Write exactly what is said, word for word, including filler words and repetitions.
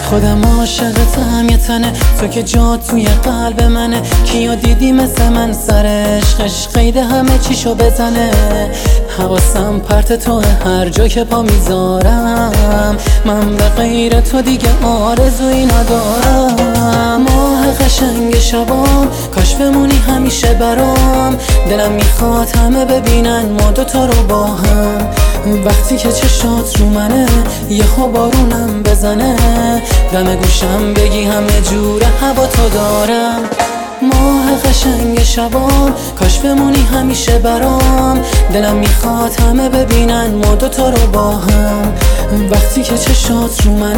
خودم عاشقتم یه تنه، تو که جا توی قلب منه. کیا دیدی مثل من سر عشقش قید همه چیشو بزنه. حواسم پرت تو هر جا که پا میذارم، من به غیر تو دیگه آرزویی ندارم. ماه قشنگ شبام کاش بمونی همیشه برام، دلم میخواد همه ببینن ما دوتا رو با هم. وقتی که چشات رو منه یهو بارونم بزنه، دم گوشم بگی همه جور هوا تو دارم. ماه قشنگ شبام کاش بمونی همیشه برام، دلم میخواد همه ببینن ما دوتا رو با هم. وقتی که چشات رو منه